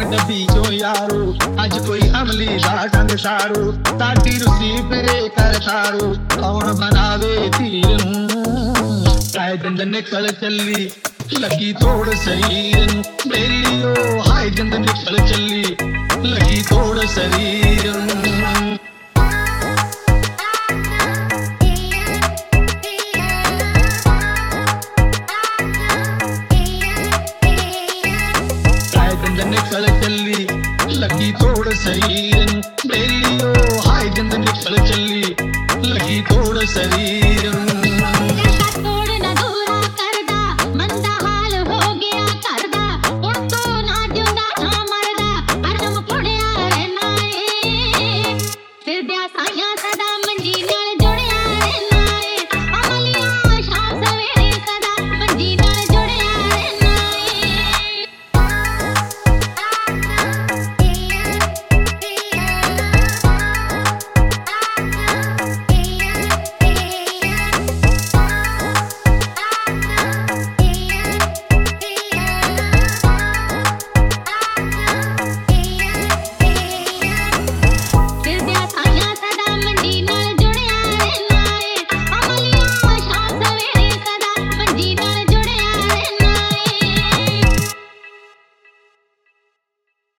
डब्बी चो यारो अज कोई अमली दा डंग सारो ताटी रुसी फिरे कर तारो कौन बनावे तीर हाय जिंद निकल चली लगी तोड़ शरीर बेलियो हाय जिंद निकल चली लगी तोड़ शरीर निकल चली लगी तोड़ शरीर बेलियो हाय जिंद निकल चली लगी तोड़ शरीर सदा मंजी